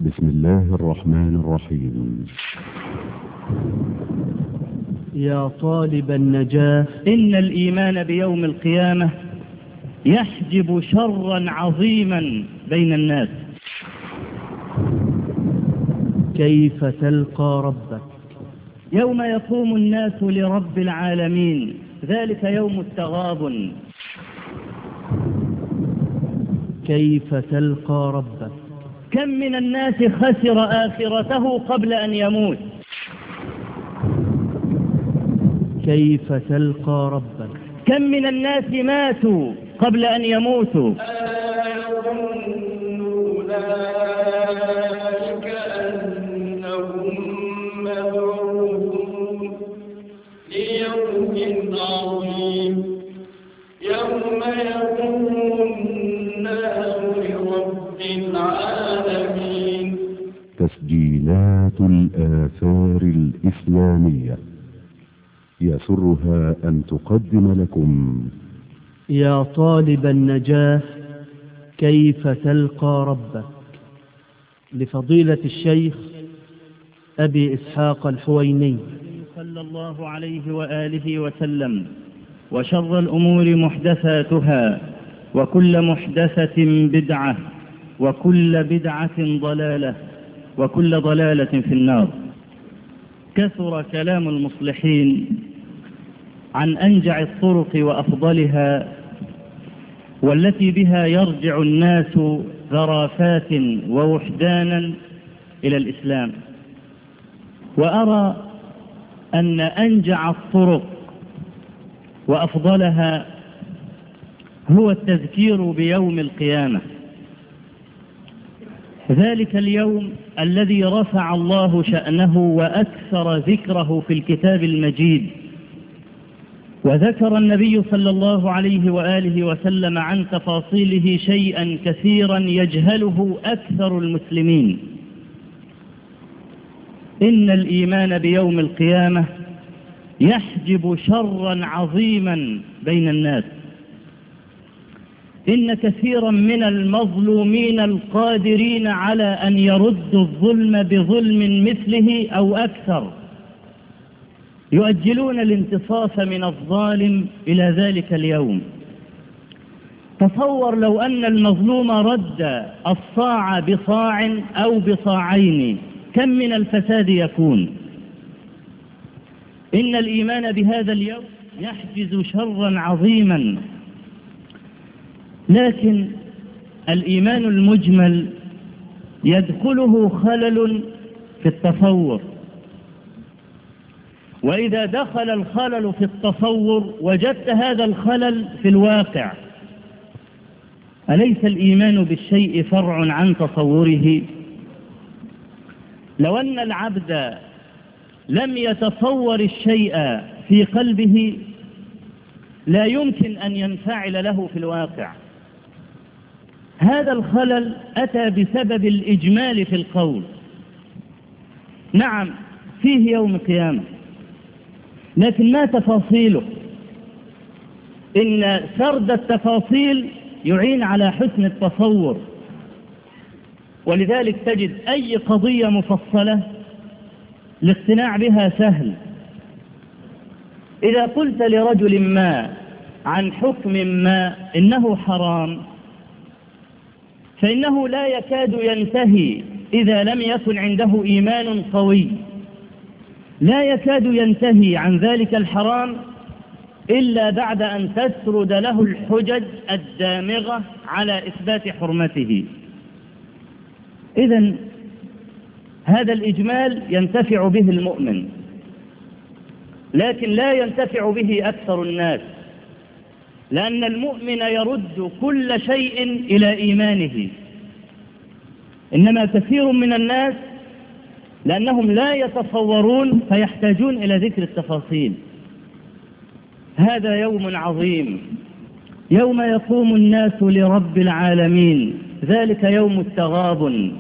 بسم الله الرحمن الرحيم. يا طالب النجاة، إن الإيمان بيوم القيامة يحجب شرا عظيما بين الناس. كيف تلقى ربك يوم يقوم الناس لرب العالمين؟ ذلك يوم التغابن. كيف تلقى ربك؟ كم من الناس خسر آخرته قبل أن يموت. كيف تلقى ربك؟ كم من الناس ماتوا قبل أن يموتوا. يظن أولئك أنهم مبعوثون ليوم عظيم يوم يقوم الناس لرب العالمين. تسجيلات الآثار الإسلامية يسرها أن تقدم لكم يا طالب النجاة، كيف تلقى ربك؟ لفضيلة الشيخ أبي إسحاق الحويني صلى الله عليه وآله وسلم: وشر الأمور محدثاتها، وكل محدثة بدعة، وكل بدعة ضلالة، وكل ضلالة في النار. كثر كلام المصلحين عن أنجع الطرق وأفضلها، والتي بها يرجع الناس ذرافات ووحدانا إلى الإسلام. وأرى أن أنجع الطرق وأفضلها هو التذكير بيوم القيامة، ذلك اليوم الذي رفع الله شأنه وأكثر ذكره في الكتاب المجيد. وذكر النبي صلى الله عليه وآله وسلم عن تفاصيله شيئا كثيرا يجهله أكثر المسلمين. إن الإيمان بيوم القيامة يحجب شرا عظيما بين الناس. إن كثيرا من المظلومين القادرين على أن يردوا الظلم بظلم مثله أو أكثر يؤجلون الانتصاف من الظالم إلى ذلك اليوم. تصور لو أن المظلوم رد الصاع بصاع أو بصاعين، كم من الفساد يكون. إن الإيمان بهذا اليوم يحجز شرا عظيما، لكن الإيمان المجمل يدخله خلل في التصور، وإذا دخل الخلل في التصور وجدت هذا الخلل في الواقع. أليس الإيمان بالشيء فرع عن تصوره؟ لو أن العبد لم يتصور الشيء في قلبه لا يمكن أن ينفعل له في الواقع. هذا الخلل أتى بسبب الإجمال في القول. نعم، فيه يوم القيامة، لكن ما تفاصيله؟ إن سرد التفاصيل يعين على حسن التصور، ولذلك تجد أي قضية مفصلة الاقتناع بها سهل. إذا قلت لرجل ما عن حكم ما إنه حرام، فإنه لا يكاد ينتهي إذا لم يكن عنده إيمان قوي، لا يكاد ينتهي عن ذلك الحرام إلا بعد أن تسرد له الحجج الدامغة على إثبات حرمته. إذن هذا الإجمال ينتفع به المؤمن، لكن لا ينتفع به أكثر الناس، لأن المؤمن يرد كل شيء إلى إيمانه. إنما كثير من الناس لأنهم لا يتصورون فيحتاجون إلى ذكر التفاصيل. هذا يوم عظيم، يوم يقوم الناس لرب العالمين، ذلك يوم التغابن.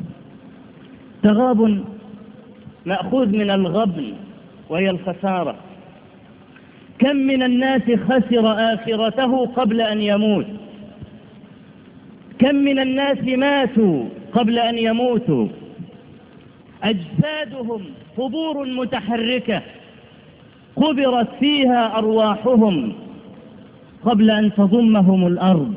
تغابن مأخوذ من الغبن وهي الخسارة. كم من الناس خسر آخرته قبل أن يموت. كم من الناس ماتوا قبل أن يموتوا، أجسادهم قبور متحركة قبرت فيها أرواحهم قبل أن تضمهم الأرض.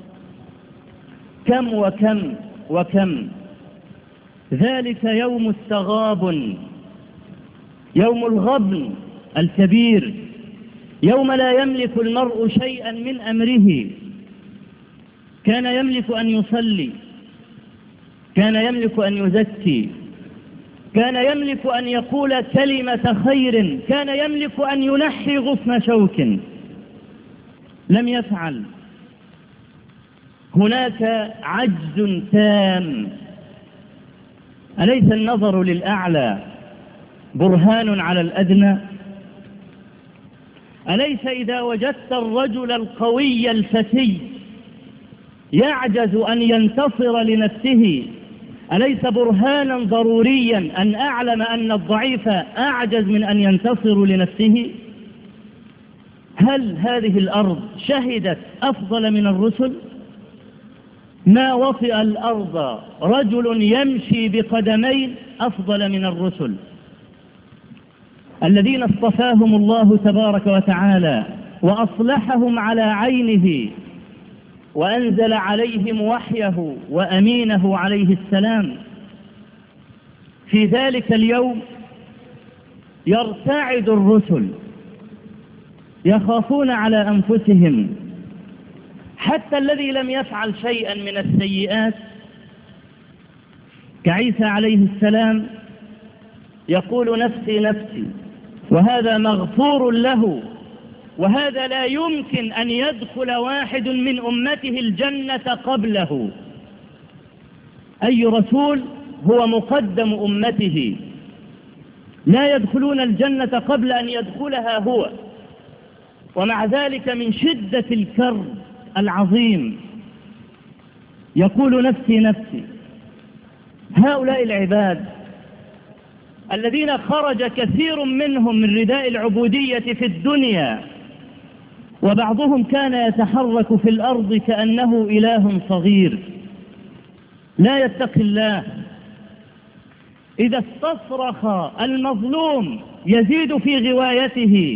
كم وكم وكم. ذلك يوم التغابن، يوم الغبن الكبير، يوم لا يملك المرء شيئا من أمره. كان يملك أن يصلي، كان يملك أن يزكي، كان يملك أن يقول كلمة خير، كان يملك أن ينحي غصن شوك، لم يفعل. هناك عجز تام. أليس النظر للأعلى برهان على الأدنى؟ أليس إذا وجدت الرجل القوي الفتي يعجز أن ينتصر لنفسه، أليس برهانا ضروريا أن أعلم أن الضعيف أعجز من أن ينتصر لنفسه؟ هل هذه الأرض شهدت أفضل من الرسل؟ ما وطئ الأرض رجل يمشي بقدمين أفضل من الرسل الذين اصطفاهم الله تبارك وتعالى وأصلحهم على عينه وأنزل عليهم وحيه وأمينه عليه السلام. في ذلك اليوم يرتعد الرسل، يخافون على أنفسهم، حتى الذي لم يفعل شيئا من السيئات كعيسى عليه السلام يقول نفسي نفسي، وهذا مغفور له، وهذا لا يمكن أن يدخل واحد من أمته الجنة قبله. أي رسول هو مقدم أمته، لا يدخلون الجنة قبل أن يدخلها هو. ومع ذلك من شدة الكرب العظيم يقول نفسي نفسي. هؤلاء العباد الذين خرج كثير منهم من رداء العبودية في الدنيا، وبعضهم كان يتحرك في الأرض كأنه إله صغير لا يتقي الله، إذا استصرخ المظلوم يزيد في غوايته،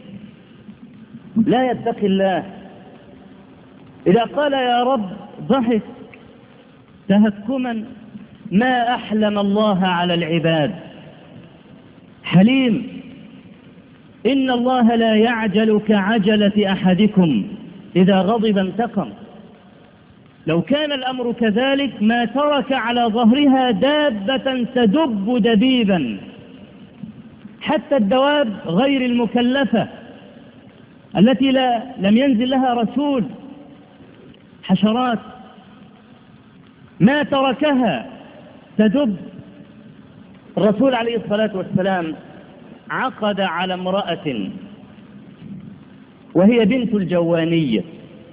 لا يتقي الله. إذا قال يا رب ضحك تهكما. ما أحلم الله على العباد. حليم. إن الله لا يعجل كعجلة أحدكم إذا غضب انتقم. لو كان الأمر كذلك ما ترك على ظهرها دابة تدب دبيبا، حتى الدواب غير المكلفة التي لم ينزل لها رسول، حشرات، ما تركها تدب. الرسول عليه الصلاة والسلام عقد على امرأة وهي بنت الجوانية،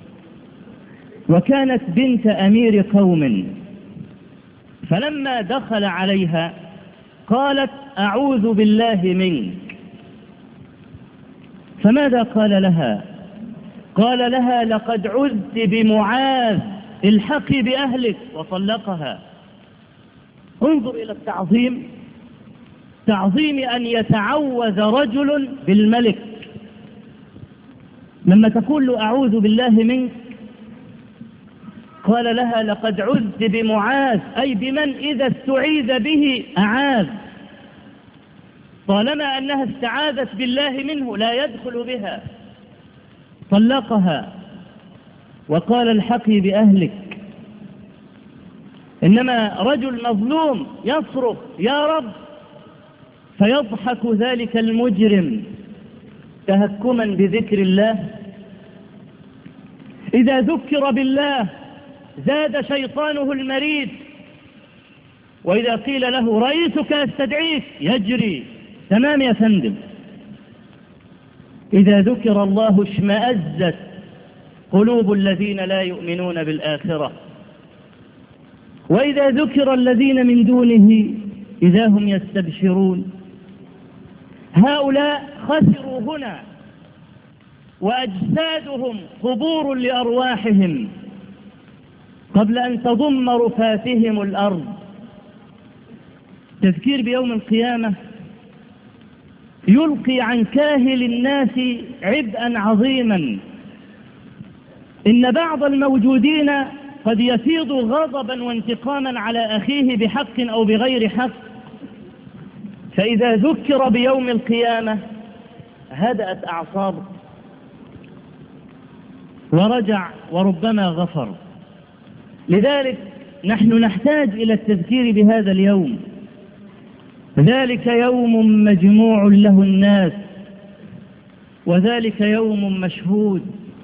وكانت بنت أمير قوم، فلما دخل عليها قالت أعوذ بالله منك. فماذا قال لها؟ قال لها لقد عذت بمعاذ، الحقي بأهلك، وطلقها. انظر إلى التعظيم، تعظيم أن يتعوذ رجل بالملك. لما تقول له أعوذ بالله منك، قال لها لقد عذت بمعاذ، أي بمن إذا استعيذ به أعاذ. طالما أنها استعاذت بالله منه لا يدخل بها. طلقها وقال الحقي بأهلك. إنما رجل مظلوم يصرخ يا رب، فيضحك ذلك المجرم تهكما بذكر الله. إذا ذكر بالله زاد شيطانه المريد، وإذا قيل له رئيسك يستدعيك يجري. تمام يا فندم. إذا ذكر الله اشمأزت قلوب الذين لا يؤمنون بالآخرة، وإذا ذكر الذين من دونه إذا هم يستبشرون. هؤلاء خسروا هنا، وأجسادهم قبور لأرواحهم. قبل أن تضم رفاتهم الأرض. تذكير بيوم القيامة يلقي عن كاهل الناس عبئا عظيما. إن بعض الموجودين قد يفيض غضبا وانتقاما على أخيه بحق أو بغير حق، فإذا ذكر بيوم القيامة هدأت أعصابه ورجع وربما غفر. لذلك نحن نحتاج إلى التذكير بهذا اليوم. ذلك يوم مجموع له الناس وذلك يوم مشهود.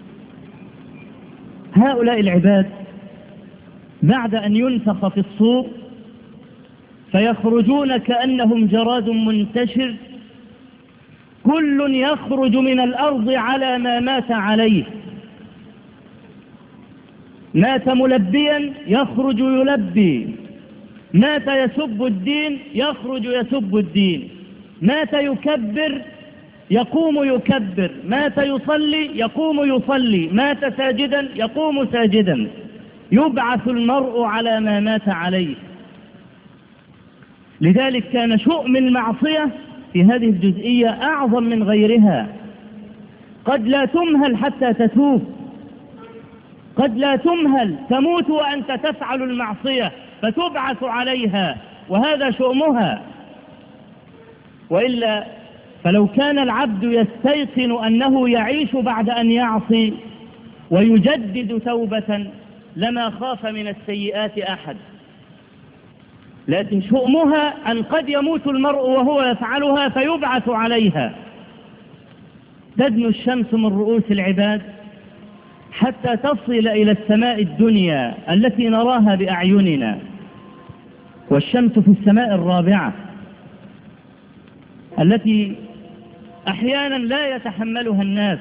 هؤلاء العباد بعد أن ينفخ في الصور فيخرجون كأنهم جراد منتشر، كل يخرج من الأرض على ما مات عليه. مات ملبيا يخرج يلبي، مات يسب الدين يخرج يسب الدين، مات يكبر يقوم يكبر، مات يصلي يقوم يصلي، مات ساجدا يقوم ساجدا. يبعث المرء على ما مات عليه. لذلك كان شؤم المعصية في هذه الجزئية أعظم من غيرها. قد لا تمهل حتى تتوب، قد لا تمهل تموت وأنت تفعل المعصية فتبعث عليها، وهذا شؤمها. وإلا فلو كان العبد يستيقن أنه يعيش بعد أن يعصي ويجدد توبة لما خاف من السيئات أحد. لكن شؤمها أن قد يموت المرء وهو يفعلها فيبعث عليها. تدنو الشمس من رؤوس العباد حتى تصل إلى السماء الدنيا التي نراها بأعيننا، والشمس في السماء الرابعة التي أحيانا لا يتحملها الناس.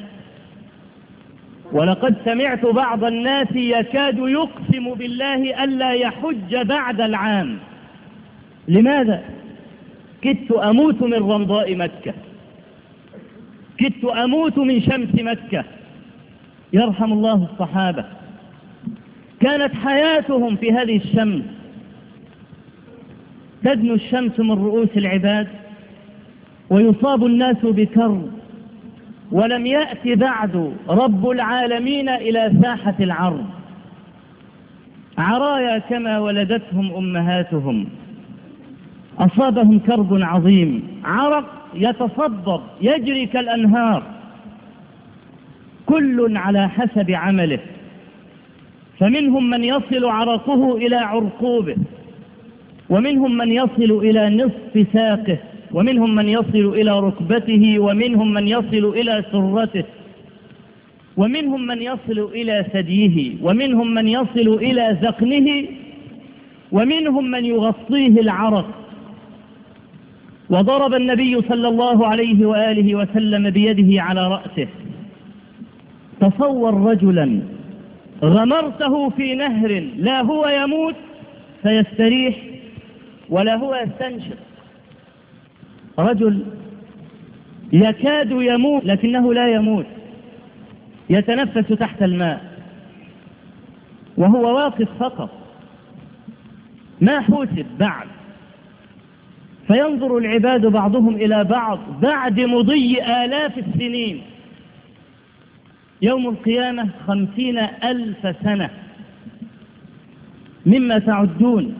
ولقد سمعت بعض الناس يكاد يقسم بالله ألا يحج بعد العام. لماذا؟ كدت أموت من رمضاء مكة، كدت أموت من شمس مكة. يرحم الله الصحابة، كانت حياتهم في هذه الشمس. تدنو الشمس من رؤوس العباد ويصاب الناس بكرب، ولم يأتي بعد رب العالمين إلى ساحة العرض. عرايا كما ولدتهم أمهاتهم، أصابهم كرب عظيم، عرق يتصبب يجري كالأنهار، كل على حسب عمله. فمنهم من يصل عرقه إلى عرقوبه، ومنهم من يصل إلى نصف ساقه، ومنهم من يصل إلى ركبته، ومنهم من يصل إلى سرته، ومنهم من يصل إلى ثديه، ومنهم من يصل إلى ذقنه، ومنهم من يغطيه العرق. وضرب النبي صلى الله عليه وآله وسلم بيده على رأسه. تصور رجلا غمرته في نهر لا هو يموت فيستريح ولا هو يستنشق. رجل يكاد يموت لكنه لا يموت، يتنفس تحت الماء وهو واقف فقط، ما حوسب بعد. فينظر العباد بعضهم إلى بعض بعد مضي آلاف السنين. يوم القيامة 50,000 سنة مما تعدون،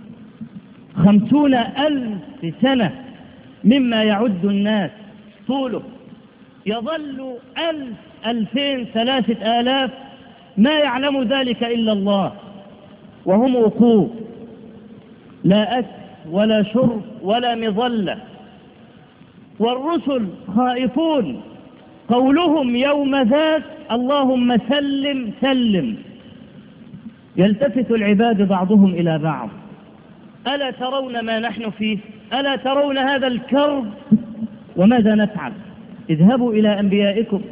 50,000 سنة مما يعد الناس طوله. يظل 1000 2000 3000 ما يعلم ذلك إلا الله، وهم وقوف، لا أكل ولا شرب ولا مظلة. والرسل خائفون، قولهم يوم ذاك اللهم سلم سلم. يلتفت العباد بعضهم إلى بعض، ألا ترون ما نحن فيه؟ ألا ترون هذا الكرب؟ وماذا نفعل؟ اذهبوا إلى أنبيائكم.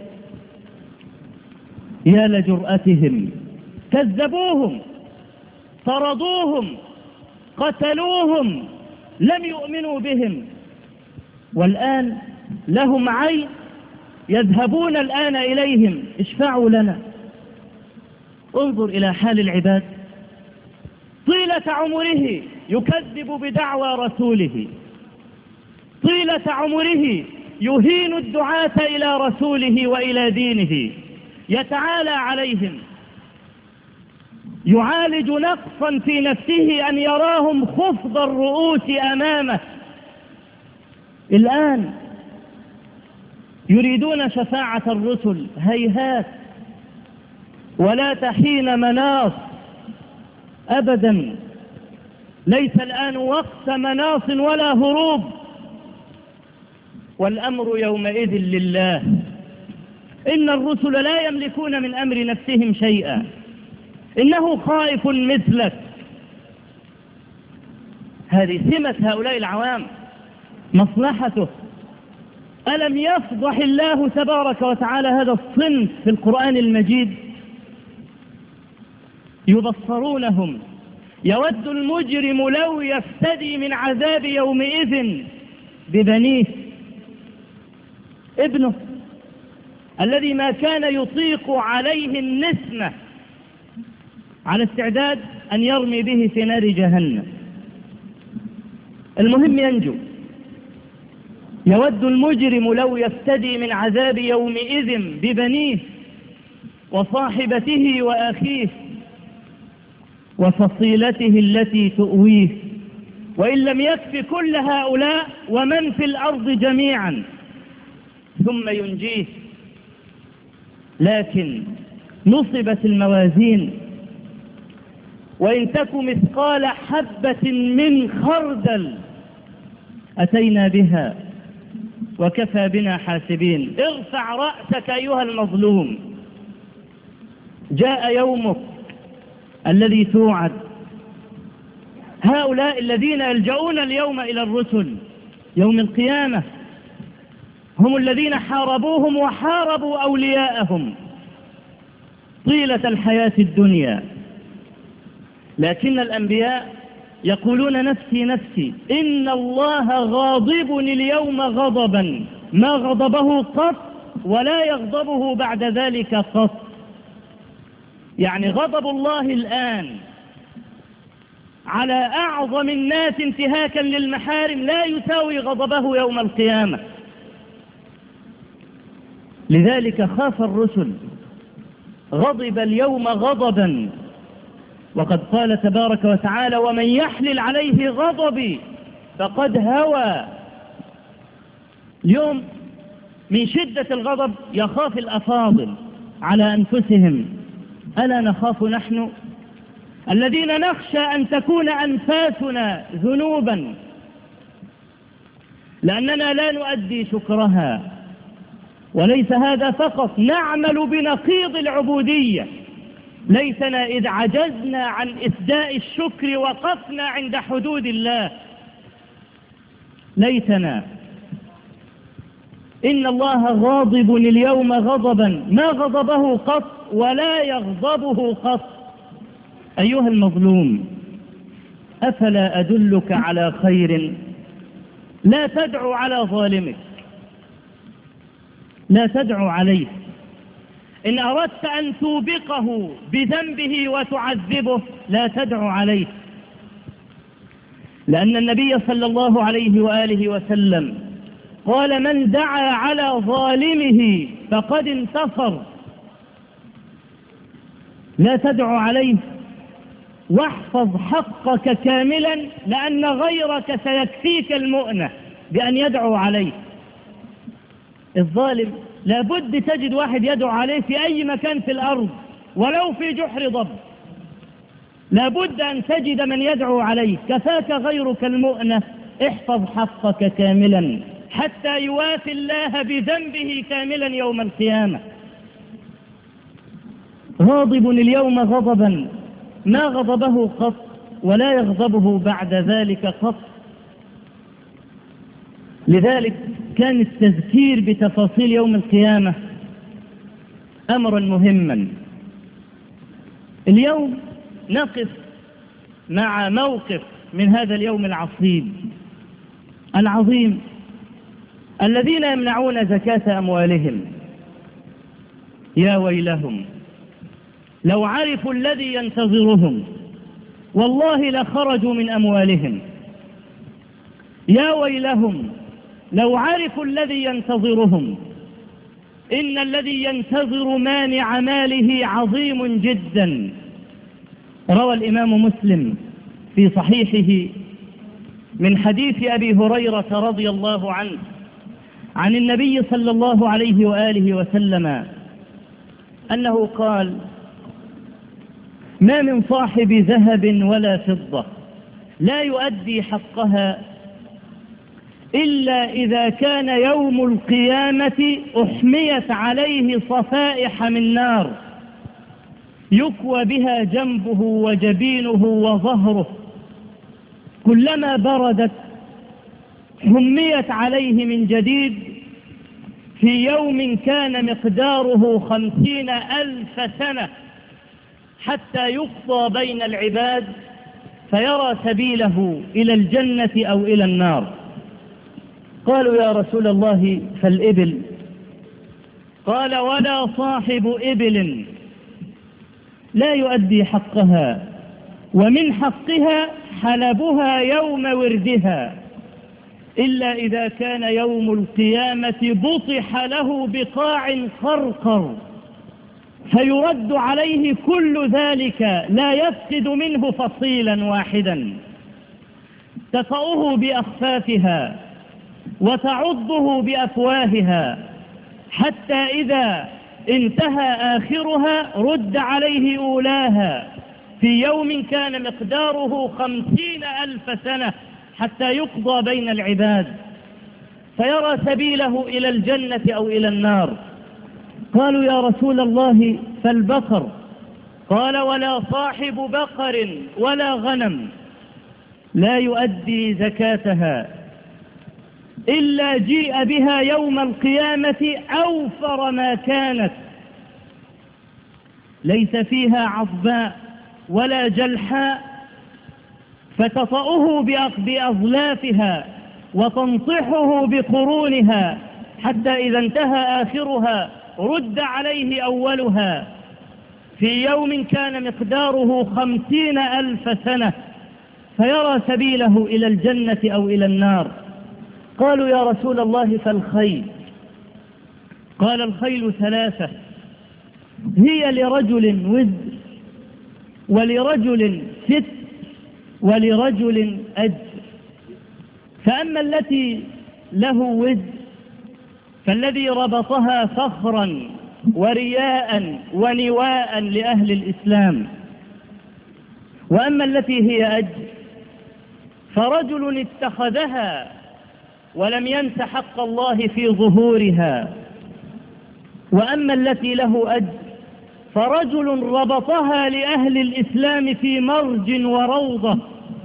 يا لجرأتهم، كذبوهم، طردوهم، قتلوهم، لم يؤمنوا بهم، والآن لهم عين يذهبون الآن إليهم اشفعوا لنا. انظر إلى حال العباد، طيلة عمره يكذب بدعوى رسوله، طيلة عمره يهين الدعاة إلى رسوله وإلى دينه، يتعالى عليهم، يعالج نقصا في نفسه أن يراهم خفض الرؤوس أمامه. الآن يريدون شفاعة الرسل، هيهات، ولا تحين مناص أبدا، ليس الآن وقت مناص ولا هروب، والأمر يومئذ لله. إن الرسل لا يملكون من أمر نفسهم شيئا، إنه خائف مثلك. هذه سمة هؤلاء العوام، مصلحته. ألم يفضح الله تبارك وتعالى هذا الصنف في القرآن المجيد؟ يبصرونهم يود المجرم لو يفتدي من عذاب يومئذ ببنيه. ابنه الذي ما كان يطيق عليه النسمة على استعداد أن يرمي به في نار جهنم، المهم ينجو. يود المجرم لو يفتدي من عذاب يومئذ ببنيه وصاحبته وأخيه وفصيلته التي تؤويه، وإن لم يكف كل هؤلاء ومن في الأرض جميعا ثم ينجيه. لكن نصبت الموازين، وإن تك مثقال حبة من خردل أتينا بها وكفى بنا حاسبين. ارفع رأسك أيها المظلوم، جاء يومك الذي توعد. هؤلاء الذين يلجؤون اليوم إلى الرسل يوم القيامة هم الذين حاربوهم وحاربوا أولياءهم طيلة الحياة الدنيا. لكن الأنبياء يقولون نفسي نفسي، إن الله غاضب اليوم غضبا ما غضبه قط ولا يغضبه بعد ذلك قط. يعني غضب الله الآن على أعظم الناس انتهاكا للمحارم لا يساوي غضبه يوم القيامة. لذلك خاف الرسل، غضب اليوم غضبا، وقد قال تبارك وتعالى ومن يحلل عليه غضبي فقد هوى. اليوم من شدة الغضب يخاف الأفاضل على أنفسهم. ألا نخاف نحن الذين نخشى أن تكون أنفاسنا ذنوبا لأننا لا نؤدي شكرها؟ وليس هذا فقط، نعمل بنقيض العبودية. ليتنا إذ عجزنا عن إسداء الشكر وقفنا عند حدود الله. ليتنا. إن الله غاضب اليوم غضبا ما غضبه قط ولا يغضبه قط. أيها المظلوم، أفلا أدلك على خير؟ لا تدعو على ظالمك، لا تدعو عليه. إن أردت أن توبقه بذنبه وتعذبه لا تدعو عليه، لأن النبي صلى الله عليه وآله وسلم قال من دعا على ظالمه فقد انتصر. لا تدعو عليه، واحفظ حقك كاملا، لأن غيرك سيكفيك المؤنة بأن يدعو عليه. الظالم لابد تجد واحد يدعو عليه في أي مكان في الأرض، ولو في جحر ضب، لابد أن تجد من يدعو عليه. كفاك غيرك المؤنة. احفظ حقك كاملا حتى يوافي الله بذنبه كاملا يوم القيامة. غاضب اليوم غضبا ما غضبه قط ولا يغضبه بعد ذلك قط. لذلك كان التذكير بتفاصيل يوم القيامة أمرا مهما. اليوم نقف مع موقف من هذا اليوم العصيب العظيم. الذين يمنعون زكاة أموالهم يا ويلهم لو عرفوا الذي ينتظرهم والله لخرجوا من أموالهم. يا ويلهم لو عرفوا الذي ينتظرهم، إن الذي ينتظر مانع ماله عظيم جدا. روى الإمام مسلم في صحيحه من حديث أبي هريرة رضي الله عنه عن النبي صلى الله عليه وآله وسلم أنه قال: ما من صاحب ذهب ولا فضة لا يؤدي حقها إلا إذا كان يوم القيامة أحميت عليه صفائح من نار يكوى بها جنبه وجبينه وظهره، كلما بردت حميت عليه من جديد، في يوم كان مقداره 50,000 سنة، حتى يقضى بين العباد فيرى سبيله إلى الجنة أو إلى النار. قالوا: يا رسول الله فالإبل؟ قال: ولا صاحب إبل لا يؤدي حقها، ومن حقها حلبها يوم وردها، إلا إذا كان يوم القيامة بطح له بقاع خرقر فيرد عليه كل ذلك لا يفقد منه فصيلا واحدا، تطأه بأخفافها وتعضه بأفواهها، حتى إذا انتهى آخرها رد عليه أولاها، في يوم كان مقداره 50,000 سنة، حتى يقضى بين العباد فيرى سبيله إلى الجنة أو إلى النار. قالوا: يا رسول الله فالبقر؟ قال: ولا صاحب بقر ولا غنم لا يؤدي زكاتها إلا جيء بها يوم القيامة أوفر ما كانت، ليس فيها عضباء ولا جلحاء، فتطأه بأظلافها وتنطحه بقرونها، حتى إذا انتهى آخرها رد عليه أولها، في يوم كان مقداره 50,000 سنة، فيرى سبيله إلى الجنة أو إلى النار. قالوا: يا رسول الله فالخيل؟ قال: الخيل 3، هي لرجل وزر، ولرجل ست، ولرجل أجر. فأما التي له وزر فالذي ربطها فخرا ورياء ونواء لأهل الإسلام، وأما التي هي أجر فرجل اتخذها ولم ينس حق الله في ظهورها، وأما التي له أجر فرجل ربطها لأهل الإسلام في مرج وروضة،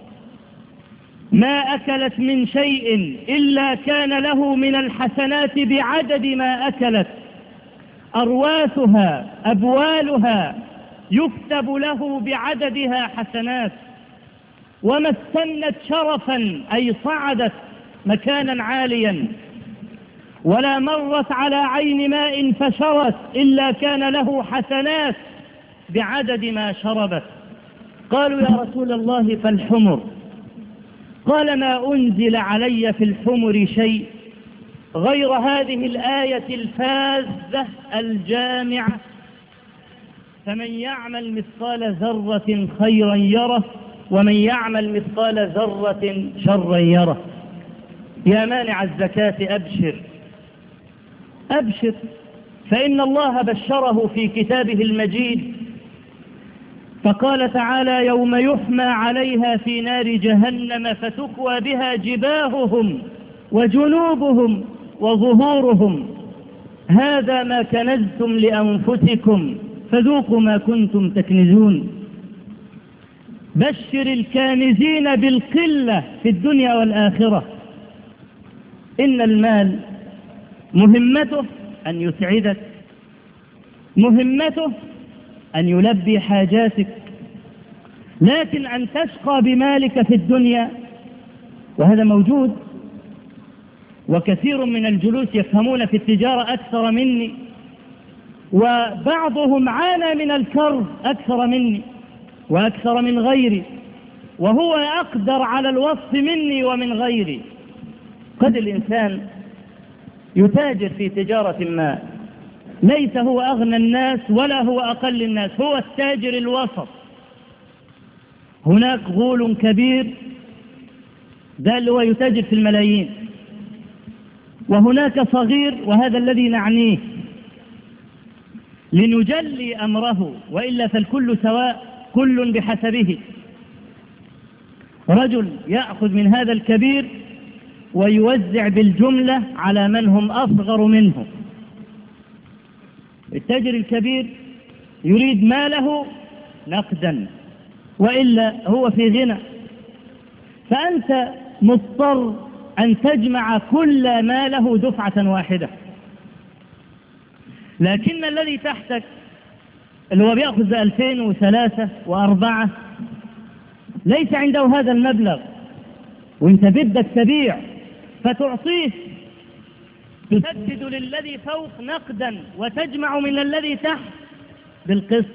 ما أكلت من شيء إلا كان له من الحسنات بعدد ما أكلت، أرواثها أبوالها يكتب له بعددها حسنات، وما استنت شرفا أي صعدت مكانا عاليا، ولا مرت على عين ماء فشرت إلا كان له حسنات بعدد ما شربت. قالوا: يا رسول الله فالحمر؟ قال: ما أنزل علي في الحمر شيء غير هذه الآية الفاذة الجامعة: فمن يعمل مثقال ذرة خيرا يره، ومن يعمل مثقال ذرة شرا يره. يا مانع الزكاة أبشر أبشر، فإن الله بشره في كتابه المجيد، فقال تعالى: يوم يحمى عليها في نار جهنم فتكوى بها جباههم وجنوبهم وظهورهم، هذا ما كنزتم لأنفسكم فذوقوا ما كنتم تكنزون. بشر الكانزين بالقلة في الدنيا والآخرة. إن المال مهمته أن يسعدك، مهمته أن يلبي حاجاتك، لكن أن تشقى بمالك في الدنيا وهذا موجود، وكثير من الجلوس يفهمون في التجارة أكثر مني، وبعضهم عانى من الكرب أكثر مني وأكثر من غيري، وهو أقدر على الوصف مني ومن غيري. قد الإنسان يتاجر في تجارة ما، ليس هو أغنى الناس ولا هو أقل الناس، هو التاجر الوسط. هناك غول كبير، ده اللي هو يتاجر في الملايين، وهناك صغير وهذا الذي نعنيه لنجلي أمره، وإلا فالكل سواء، كل بحسبه. رجل يأخذ من هذا الكبير ويوزع بالجملة على من هم أصغر منه. التاجر الكبير يريد ماله نقدا، وإلا هو في غنى، فأنت مضطر أن تجمع كل ماله دفعة واحدة. لكن الذي تحتك اللي هو بيأخذ 2000 و3 و4 ليس عنده هذا المبلغ، وانت بدك تبيع فتعطيه، تسدد للذي فوق نقدا وتجمع من الذي تحت بالقسط.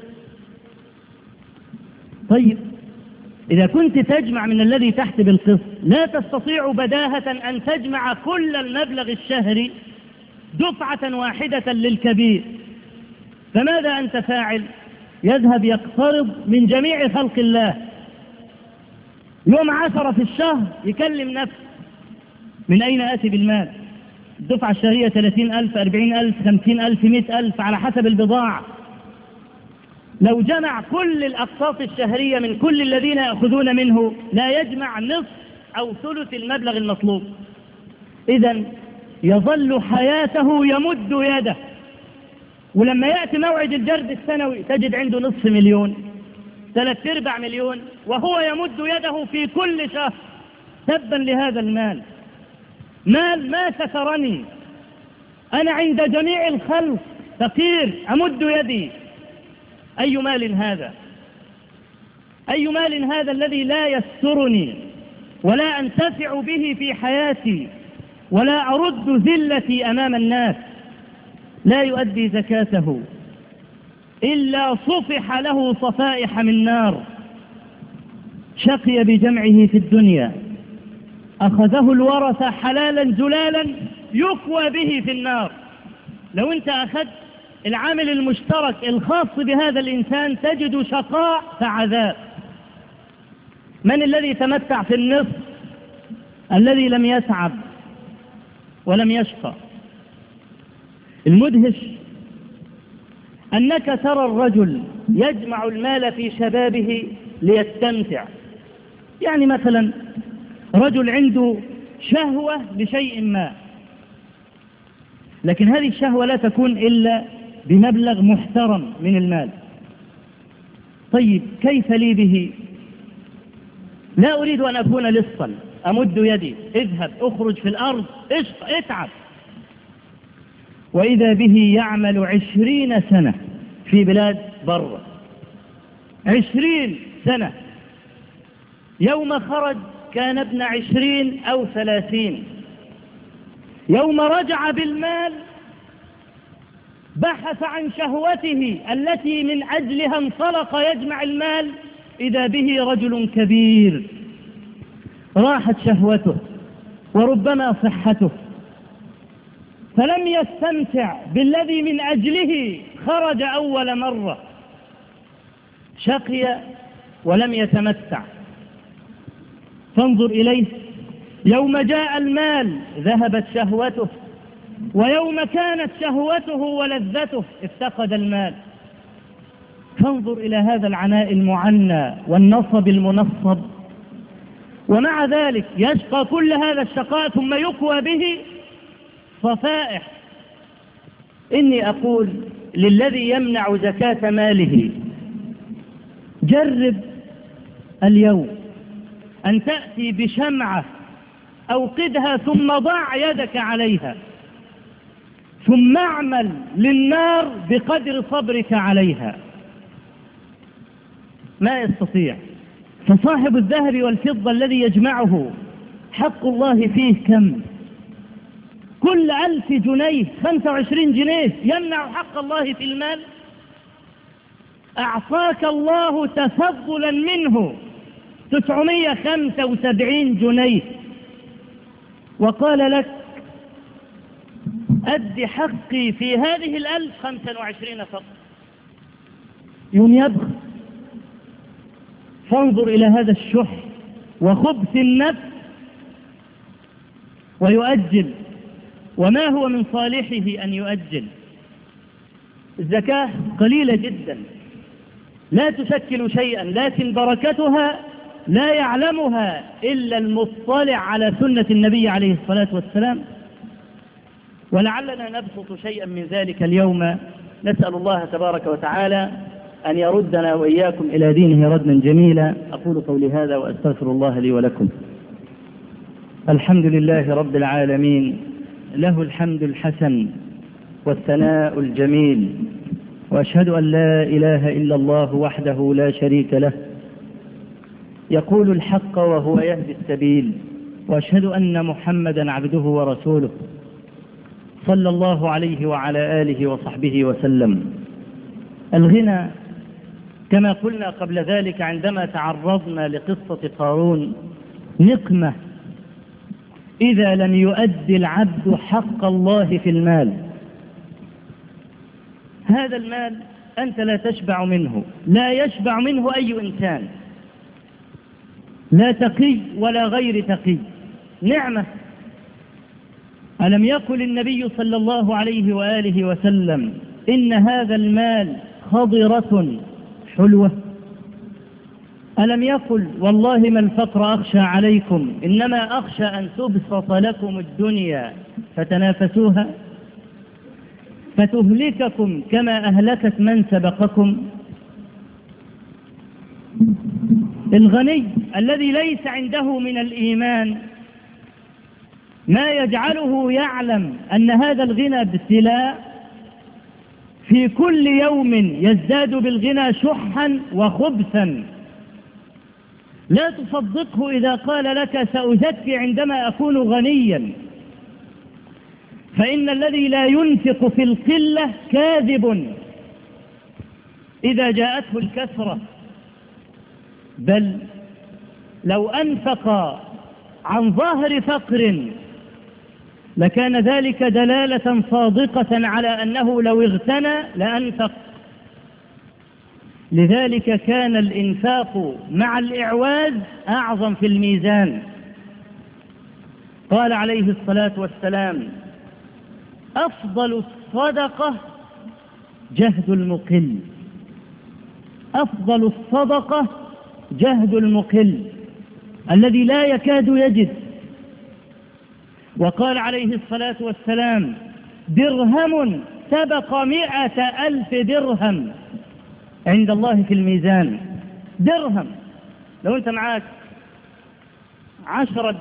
طيب إذا كنت تجمع من الذي تحت بالقسط لا تستطيع بداهة أن تجمع كل المبلغ الشهري دفعة واحدة للكبير، فماذا أنت فاعل؟ يذهب يقترض من جميع خلق الله، يوم 10 في الشهر يكلم نفسه من أين آتي بالمال؟ الدفعة الشهرية 30,000 40,000 50,000 100,000 على حسب البضاعة. لو جمع كل الأقساط الشهرية من كل الذين يأخذون منه لا يجمع نصف أو ثلث المبلغ المطلوب. إذن يظل حياته يمد يده، ولما يأتي موعد الجرد السنوي تجد عنده نصف مليون 3/4 مليون، وهو يمد يده في كل شهر. تبا لهذا المال، مال ما سترني أنا عند جميع الخلق فقير أمد يدي. أي مال هذا؟ أي مال هذا الذي لا يسترني ولا أنتفع به في حياتي ولا أرد ذلتي أمام الناس؟ لا يؤدي زكاته إلا صفح له صفائح من نار. شقي بجمعه في الدنيا، أخذه الورثة حلالا جلالا يكوى به في النار. لو أنت أخذت العامل المشترك الخاص بهذا الإنسان تجد شقاء فعذاب. من الذي تمتع في النصف؟ الذي لم يتعب ولم يشقى. المدهش أنك ترى الرجل يجمع المال في شبابه ليستمتع. يعني مثلا رجل عنده شهوة بشيء ما، لكن هذه الشهوة لا تكون إلا بمبلغ محترم من المال. طيب كيف لي به؟ لا أريد أن أكون لصا أمد يدي، اذهب اخرج في الأرض اتعب. وإذا به يعمل 20 سنة في بلاد برة، 20 سنة، يوم خرج كان ابن 20 أو 30. يوم رجع بالمال بحث عن شهوته التي من أجلها انطلق يجمع المال، إذا به رجل كبير راحت شهوته وربما صحته، فلم يستمتع بالذي من أجله خرج أول مرة، شقي ولم يتمتع. فانظر إليه، يوم جاء المال ذهبت شهوته، ويوم كانت شهوته ولذته افتقد المال. فانظر إلى هذا العناء المعنى والنصب المنصب، ومع ذلك يشقى كل هذا الشقاء ثم يكوى به صفائح. إني أقول للذي يمنع زكاة ماله، جرب اليوم أن تأتي بشمعة أوقدها ثم ضع يدك عليها، ثم اعمل للنار بقدر صبرك عليها. ما يستطيع. فصاحب الذهب والفضة الذي يجمعه حق الله فيه كم؟ كل 1000 جنيه 25 جنيه يمنع حق الله في المال. أعطاك الله تفضلا منه 975 جنيه، وقال لك أدي حقي في هذه 1025 فقط، يوم يبخل. فانظر إلى هذا الشح وخبث النفس، ويؤجل. وما هو من صالحه أن يؤجل؟ الزكاة قليلة جدا لا تشكل شيئا، لكن بركتها لا يعلمها إلا المطلع على سنة النبي عليه الصلاة والسلام. ولعلنا نبسط شيئا من ذلك اليوم، نسأل الله تبارك وتعالى أن يردنا وإياكم إلى دينه ردا جميلا. أقول قولي هذا وأستغفر الله لي ولكم. الحمد لله رب العالمين، له الحمد الحسن والثناء الجميل، وأشهد أن لا إله إلا الله وحده لا شريك له، يقول الحق وهو يهدي السبيل، وأشهد أن محمدا عبده ورسوله صلى الله عليه وعلى آله وصحبه وسلم. الغنى كما قلنا قبل ذلك عندما تعرضنا لقصة قارون نقمة إذا لم يؤدي العبد حق الله في المال. هذا المال أنت لا تشبع منه، لا يشبع منه أي إنسان، لا تقي ولا غير تقي، نعمة. ألم يقل النبي صلى الله عليه وآله وسلم إن هذا المال خضرة حلوة؟ ألم يقل والله ما الفقر أخشى عليكم، إنما أخشى أن تبسط لكم الدنيا فتنافسوها فتهلككم كما أهلكت من سبقكم؟ الغني الذي ليس عنده من الإيمان ما يجعله يعلم أن هذا الغنى ابتلاء، في كل يوم يزداد بالغنى شحا وخبثا. لا تصدقه إذا قال لك سأزكي عندما أكون غنيا، فإن الذي لا ينفق في القلة كاذب إذا جاءته الكثرة، بل لو أنفق عن ظهر فقر لكان ذلك دلالة صادقة على أنه لو اغتنى لأنفق. لذلك كان الإنفاق مع الإعواز أعظم في الميزان. قال عليه الصلاة والسلام أفضل الصدقة جهد المقل، أفضل الصدقة جهد المقل الذي لا يكاد يجد. وقال عليه الصلاة والسلام درهم سبق 100,000 درهم عند الله في الميزان. درهم، لو أنت معاك 10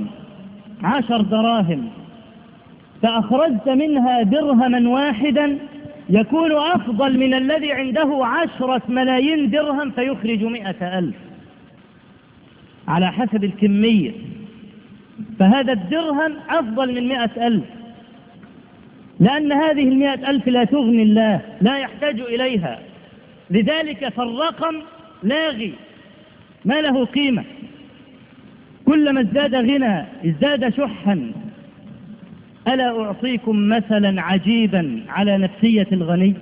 دراهم فأخرجت منها درهما واحدا يكون أفضل من الذي عنده 10 ملايين درهم فيخرج 100,000 على حسب الكمية. فهذا الدرهم أفضل من 100,000، لأن هذه 100,000 لا تغني الله، لا يحتاج إليها. لذلك فالرقم لاغي ما له قيمة. كلما ازداد غنى ازداد شحا. ألا أعطيكم مثلا عجيبا على نفسية الغني،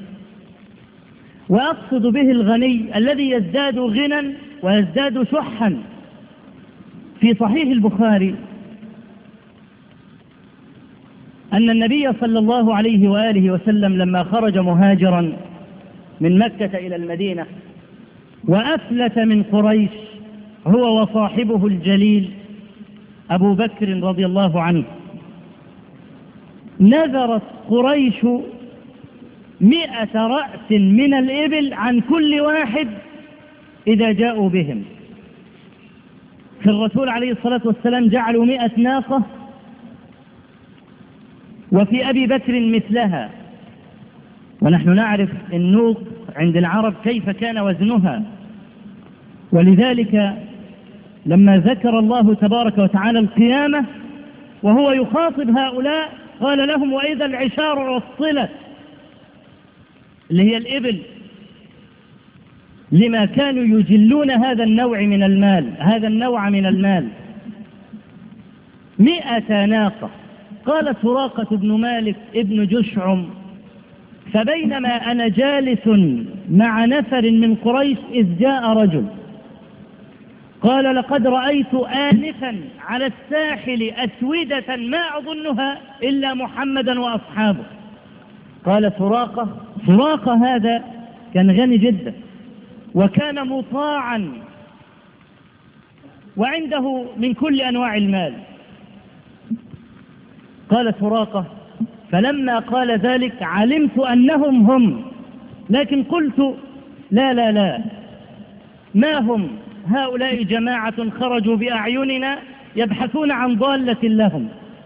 وأقصد به الغني الذي يزداد غنى ويزداد شحا. في صحيح البخاري أن النبي صلى الله عليه وآله وسلم لما خرج مهاجرا من مكة إلى المدينة وأفلت من قريش هو وصاحبه الجليل أبو بكر رضي الله عنه، نذرت قريش 100 رأس من الإبل عن كل واحد إذا جاءوا بهم. في الرسول عليه الصلاة والسلام جعلوا 100 ناقة، وفي أبي بكر مثلها. ونحن نعرف النوق عند العرب كيف كان وزنها. ولذلك لما ذكر الله تبارك وتعالى القيامة وهو يخاطب هؤلاء قال لهم وإذا العشار عطلت، اللي هي الإبل، لما كانوا يجلون هذا النوع من المال 100 ناقة. قال سراقة بن مالك ابن جشعم: فبينما أنا جالس مع نفر من قريش إذ جاء رجل قال: لقد رأيت آنفا على الساحل أسودة ما أظنها إلا محمدا وأصحابه. قال سراقة هذا كان غني جدا وكان مطاعا وعنده من كل أنواع المال. قال سراقة: فلما قال ذلك علمت أنهم هم، لكن قلت: لا ما هم هؤلاء جماعة خرجوا بأعيننا يبحثون عن ضالة لهم.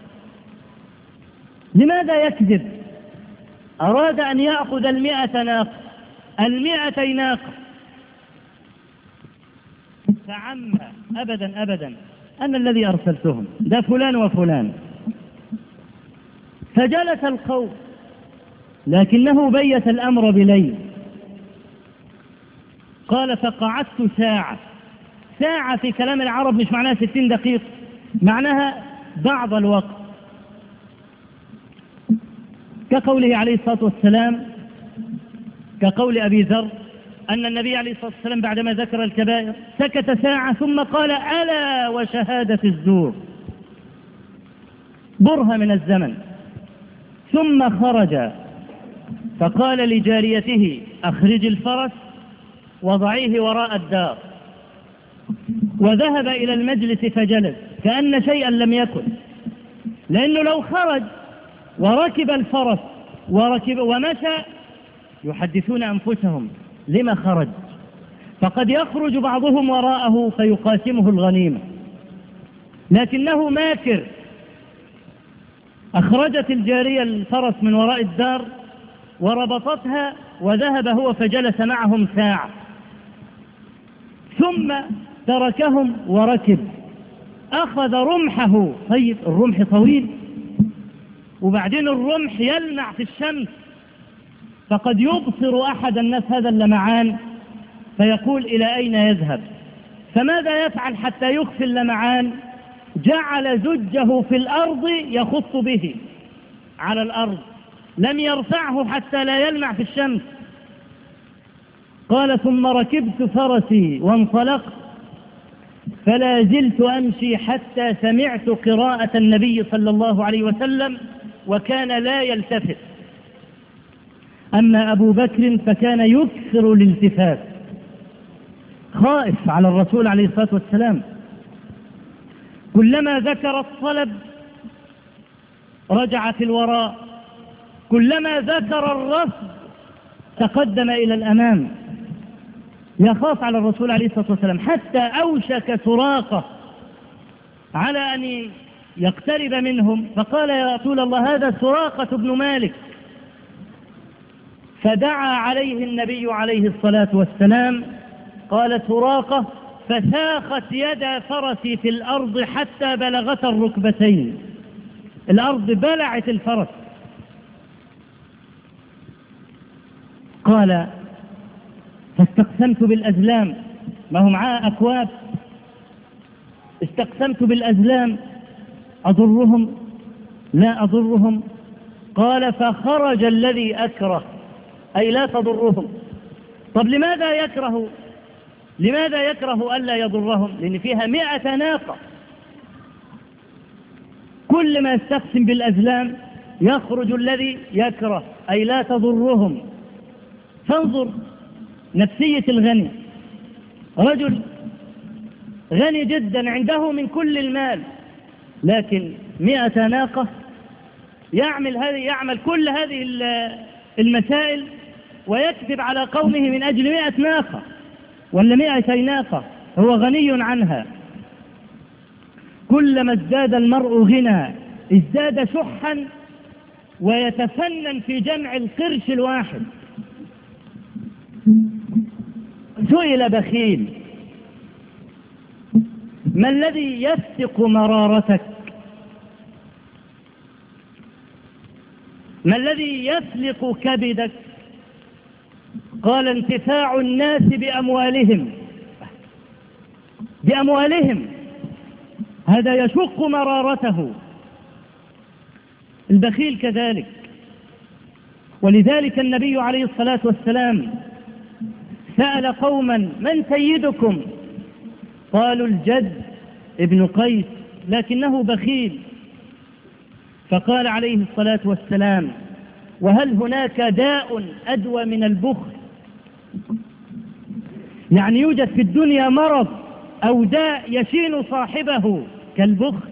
لماذا يكذب؟ أراد أن يأخذ 100 ناقة 200 ناقة. فعم أبدا أنا الذي أرسلتهم، ده فلان وفلان. فجلس القوم، لكنه بيت الأمر بليل. قال: فقعدت ساعة في كلام العرب مش معناها 60 دقيقة، معناها بعض الوقت، كقوله عليه الصلاة والسلام، كقول أبي ذر أن النبي عليه الصلاة والسلام بعدما ذكر الكبائر سكت ساعة ثم قال: ألا وشهادة الزور، برهة من الزمن. ثم خرج فقال لجاريته: أخرج الفرس وضعيه وراء الدار. وذهب إلى المجلس فجلس كأن شيئا لم يكن، لأنه لو خرج وركب الفرس ومشى يحدثون أنفسهم لما خرج، فقد يخرج بعضهم وراءه فيقاسمه الغنيمة، لكنه ماكر. أخرجت الجارية الفرس من وراء الدار وربطتها وذهب هو فجلس معهم ساعة، ثم تركهم وركب. أخذ رمحه، طيب الرمح طويل وبعدين الرمح يلمع في الشمس، فقد يبصر أحد الناس هذا اللمعان فيقول: إلى أين يذهب؟ فماذا يفعل حتى يخفي اللمعان؟ جعل زجه في الأرض يخط به على الأرض، لم يرفعه حتى لا يلمع في الشمس. قال: ثم ركبت فرسي وانطلقت، فلا زلت أمشي حتى سمعت قراءة النبي صلى الله عليه وسلم وكان لا يلتفت. أما أبو بكر فكان يكثر الالتفات، خائف على الرسول عليه الصلاة والسلام، كلما ذكر الطلب رجع في الوراء، كلما ذكر الرفض تقدم إلى الأمام، يخاف على الرسول عليه الصلاة والسلام، حتى أوشك سراقة على أن يقترب منهم، فقال: يا رسول الله هذا سراقة بن مالك. فدعا عليه النبي عليه الصلاة والسلام. قال سراقة: فساخت يد فرسي في الأرض حتى بلغت الركبتين، الأرض بلعت الفرس. قال: فاستقسمت بالأزلام، ما هم معاه أكواب، استقسمت بالأزلام أضرهم لا أضرهم؟ قال: فخرج الذي أكره، أي لا تضرهم. طب لماذا يكره ألا يضرهم؟ لأن فيها 100 ناقة، كل ما يستقسم بالأزلام يخرج الذي يكره، أي لا تضرهم. فانظر نفسية الغني، رجل غني جدا عنده من كل المال، لكن 100 ناقة يعمل كل هذه المسائل ويكذب على قومه من أجل 100 ناقة ولا 200 ناقة، هو غني عنها. كلما ازداد المرء غنى ازداد شحا ويتفنن في جمع القرش الواحد. سئل بخيل: ما الذي يفتق مرارتك؟ ما الذي يفلق كبدك؟ قال انتفاع الناس بأموالهم هذا يشق مرارته. البخيل كذلك. ولذلك النبي عليه الصلاة والسلام سأل قوما من سيدكم؟ قالوا الجد ابن قيس لكنه بخيل. فقال عليه الصلاة والسلام وهل هناك داء أدوى من البخل؟ يعني يوجد في الدنيا مرض أو داء يشين صاحبه كالبخل؟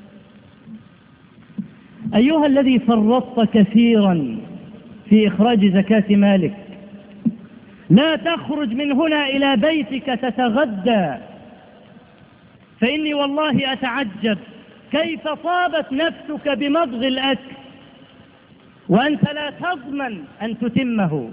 أيها الذي فرطت كثيرا في إخراج زكاة مالك، لا تخرج من هنا إلى بيتك تتغدى، فإني والله أتعجب كيف طابت نفسك بمضغ الأكل وأنت لا تضمن أن تتمه.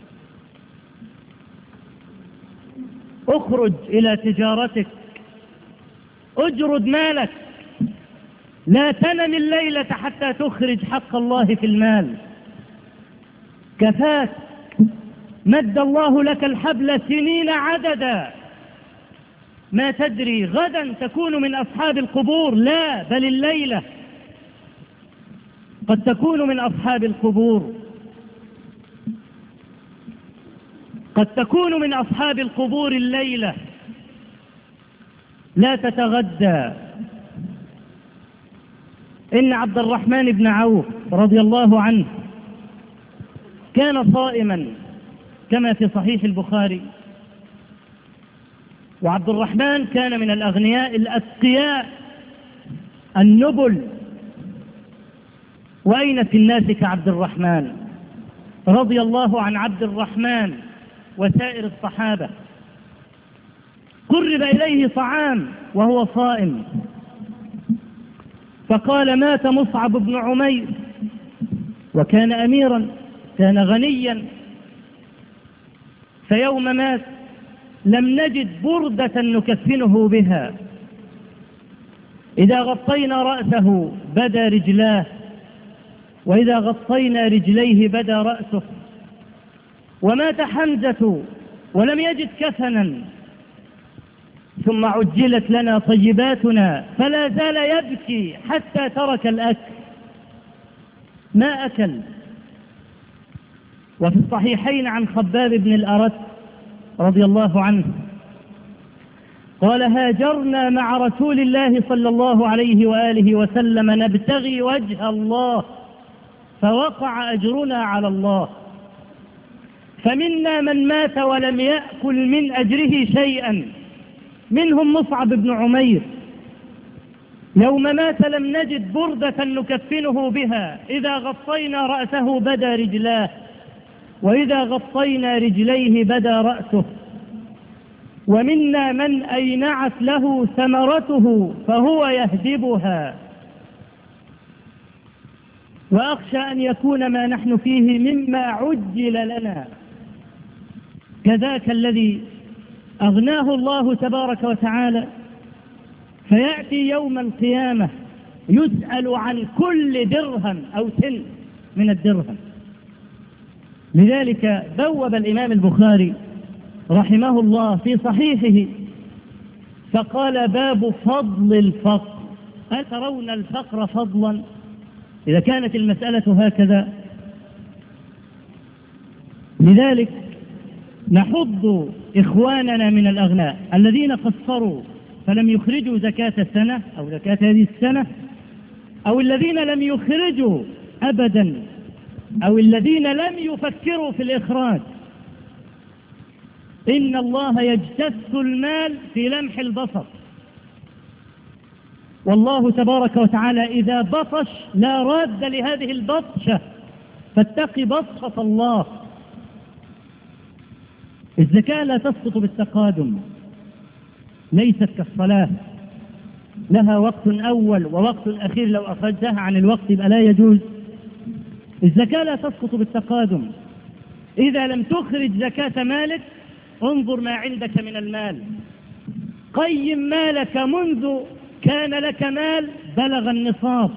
اخرج إلى تجارتك، اجرد مالك، لا تنم الليلة حتى تخرج حق الله في المال. كفاك، مد الله لك الحبل سنين عددا، ما تدري غدا تكون من أصحاب القبور، لا بل الليلة قد تكون من أصحاب القبور، قد تكون من أصحاب القبور الليلة. لا تتغدى. إن عبد الرحمن بن عوف رضي الله عنه كان صائما كما في صحيح البخاري، وعبد الرحمن كان من الأغنياء الأتقياء النبل، وأين في الناس كعبد الرحمن رضي الله عن عبد الرحمن وسائر الصحابة. قرب إليه طعام وهو صائم، فقال مات مصعب بن عمير، وكان أميرا، كان غنيا، فيوم مات لم نجد بردة نكفنه بها، إذا غطينا رأسه بدا رجلاه، وإذا غطينا رجليه بدا رأسه. ومات حمزة ولم يجد كفنا، ثم عجلت لنا طيباتنا فلا زال يبكي حتى ترك الأكل، ما أكل. وفي الصحيحين عن خباب بن الأرت رضي الله عنه قال هاجرنا مع رسول الله صلى الله عليه وآله وسلم نبتغي وجه الله فوقع أجرنا على الله، فمنا من مات ولم يأكل من أجره شيئا، منهم مصعب بن عمير. يوم مات لم نجد بردة نكفنه بها، إذا غطينا رأسه بدا رجلاه، وإذا غطينا رجليه بدا رأسه. ومنا من أينعت له ثمرته فهو يهدبها، وأخشى أن يكون ما نحن فيه مما عجل لنا. كذاك الذي أغناه الله تبارك وتعالى، فيأتي يوم القيامة يسأل عن كل درهم أو سن من الدرهم. لذلك بوب الإمام البخاري رحمه الله في صحيحه فقال باب فضل الفقر. هل ترون الفقر فضلا؟ إذا كانت المسألة هكذا، لذلك نحض إخواننا من الأغنياء الذين قصروا فلم يخرجوا زكاة السنة أو زكاة هذه السنة، أو الذين لم يخرجوا أبدا، أو الذين لم يفكروا في الإخراج. إن الله يجتث المال في لمح البصر، والله تبارك وتعالى إذا بطش لا راد لهذه البطشة، فاتق بطشة الله. الزكاة لا تسقط بالتقادم، ليست كالصلاة لها وقت أول ووقت أخير، لو أخرجتها عن الوقت يبقى لا يجوز. الزكاة لا تسقط بالتقادم. إذا لم تخرج زكاة مالك انظر ما عندك من المال، قيم مالك منذ كان لك مال بلغ النصاب،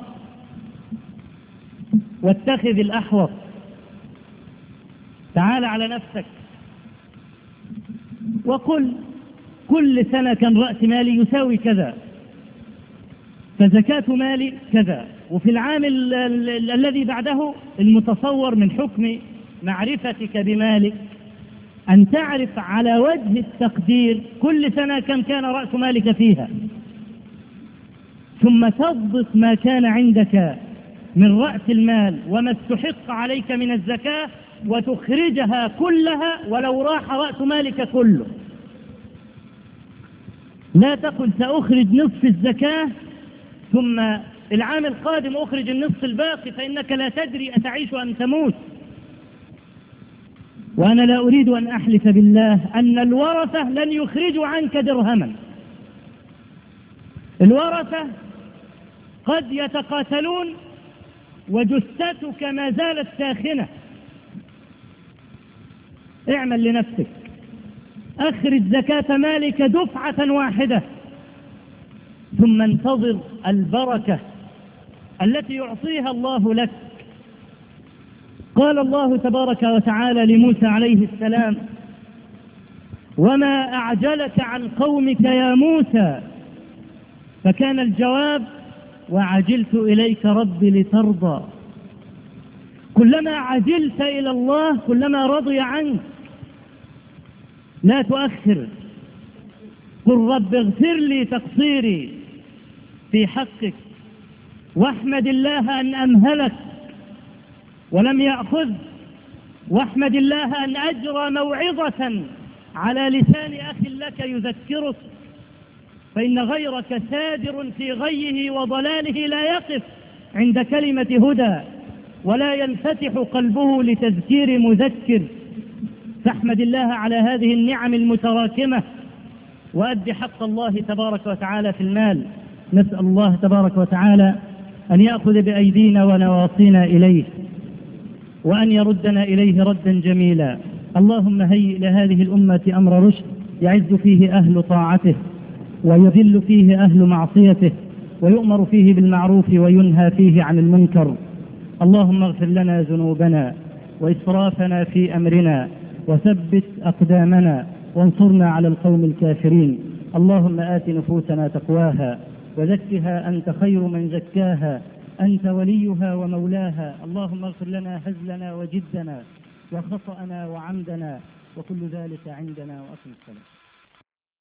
واتخذ الأحوط. تعال على نفسك، وقل كل سنة كان رأس مالي يساوي كذا، فزكاة مالي كذا. وفي العام الذي بعده المتصور من حكم معرفتك بمالك أن تعرف على وجه التقدير كل سنة كم كان رأس مالك فيها، ثم تضبط ما كان عندك من رأس المال وما استحق عليك من الزكاة وتخرجها كلها ولو راح رأس مالك كله. لا تقل سأخرج نصف الزكاة ثم العام القادم أخرج النصف الباقي، فإنك لا تدري أتعيش أم تموت. وأنا لا أريد أن أحلف بالله أن الورثة لن يخرجوا عنك درهما. الورثة قد يتقاتلون وجثتك ما زالت ساخنة. اعمل لنفسك، أخرج زكاة مالك دفعة واحدة، ثم انتظر البركة التي يعطيها الله لك. قال الله تبارك وتعالى لموسى عليه السلام: وما أعجلك عن قومك يا موسى؟ فكان الجواب: وعجلت إليك ربي لترضى. كلما عجلت إلى الله كلما رضي عنك. لا تؤخر، قل رب اغفر لي تقصيري في حقك، واحمد الله أن أمهلك ولم يأخذ، واحمد الله أن أجرى موعظة على لسان أخ لك يذكرك، فإن غيرك سادر في غيه وضلاله لا يقف عند كلمة هدى ولا ينفتح قلبه لتذكير مذكر. فاحمد الله على هذه النعم المتراكمة وأد حق الله تبارك وتعالى في المال. نسأل الله تبارك وتعالى أن يأخذ بأيدينا ونواصينا إليه وأن يردنا إليه ردا جميلا. اللهم هيئ لهذه الأمة أمر رشد يعز فيه أهل طاعته ويذل فيه أهل معصيته ويؤمر فيه بالمعروف وينهى فيه عن المنكر. اللهم اغفر لنا ذنوبنا وإسرافنا في أمرنا وثبت أقدامنا وانصرنا على القوم الكافرين. اللهم آت نفوسنا تقواها وزكها أنت خير من زكاها، أنت وليها ومولاها. اللهم اغفر لنا هزلنا وجدنا وخطأنا وعمدنا وكل ذلك عندنا، وأقم الصلاة.